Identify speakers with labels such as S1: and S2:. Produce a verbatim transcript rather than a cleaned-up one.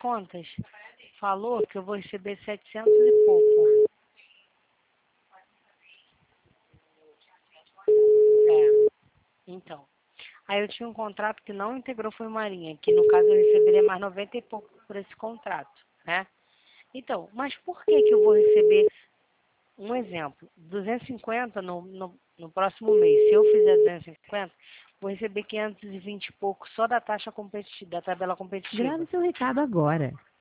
S1: contas falou que eu vou receber setecentos e pouco. É, então. Aí eu tinha um contrato que não integrou foi Marinha, que no caso eu receberia mais noventa e pouco por esse contrato, né? Então, mas por que que eu vou receber, um exemplo, duzentos e cinquenta no, no, no próximo mês? Se eu fizer duzentos e cinquenta, vou receber quinhentos e vinte e pouco só da taxa competitiva, da tabela competitiva.
S2: Grave seu recado agora.